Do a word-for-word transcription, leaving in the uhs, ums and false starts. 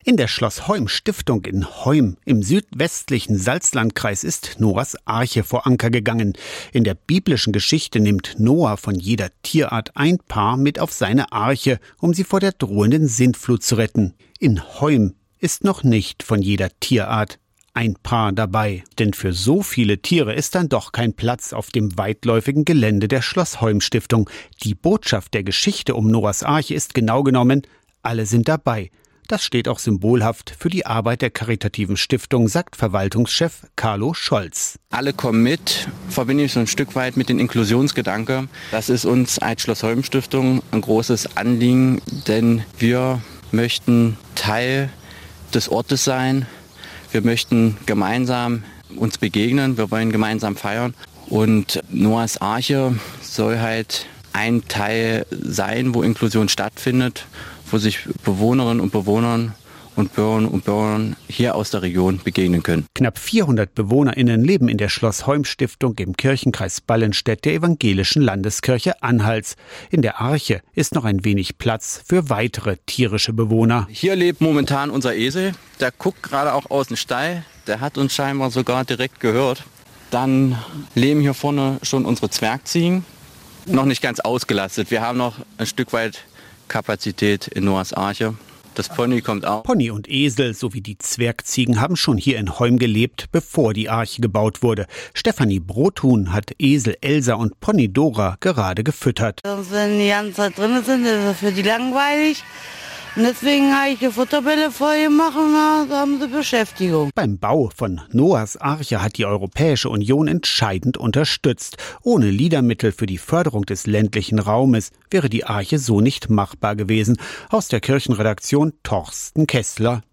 In der Schloss-Heum-Stiftung in Heum im südwestlichen Salzlandkreis ist Noahs Arche vor Anker gegangen. In der biblischen Geschichte nimmt Noah von jeder Tierart ein Paar mit auf seine Arche, um sie vor der drohenden Sintflut zu retten. In Heum ist noch nicht von jeder Tierart ein Paar dabei. Denn für so viele Tiere ist dann doch kein Platz auf dem weitläufigen Gelände der Schloss-Heum-Stiftung. Die Botschaft der Geschichte um Noahs Arche ist genau genommen: alle sind dabei. Das steht auch symbolhaft für die Arbeit der karitativen Stiftung, sagt Verwaltungschef Carlo Scholz. Alle kommen mit, verbinde ich so ein Stück weit mit dem Inklusionsgedanke. Das ist uns als Schloss-Heum-Stiftung ein großes Anliegen, denn wir möchten Teil des Ortes sein. Wir möchten gemeinsam uns begegnen, wir wollen gemeinsam feiern. Und Noahs Arche soll halt ein Teil sein, wo Inklusion stattfindet, wo sich Bewohnerinnen und Bewohner und Bürgerinnen und Bürger hier aus der Region begegnen können. Knapp vierhundert BewohnerInnen leben in der Schloss-Heum-Stiftung im Kirchenkreis Ballenstedt der Evangelischen Landeskirche Anhalts. In der Arche ist noch ein wenig Platz für weitere tierische Bewohner. Hier lebt momentan unser Esel. Der guckt gerade auch aus dem Stall. Der hat uns scheinbar sogar direkt gehört. Dann leben hier vorne schon unsere Zwergziegen. Noch nicht ganz ausgelastet. Wir haben noch ein Stück weit Kapazität in Noahs Arche. Das Pony kommt auch. Pony und Esel sowie die Zwergziegen haben schon hier in Heum gelebt, bevor die Arche gebaut wurde. Stefanie Brothuhn hat Esel Elsa und Pony Dora gerade gefüttert. Wenn die ganze Zeit drin sind, ist das für die langweilig. Und deswegen habe ich die Futterbälle voll gemacht und da haben sie Beschäftigung. Beim Bau von Noahs Arche hat die Europäische Union entscheidend unterstützt. Ohne Liedermittel für die Förderung des ländlichen Raumes wäre die Arche so nicht machbar gewesen. Aus der Kirchenredaktion Torsten Kessler.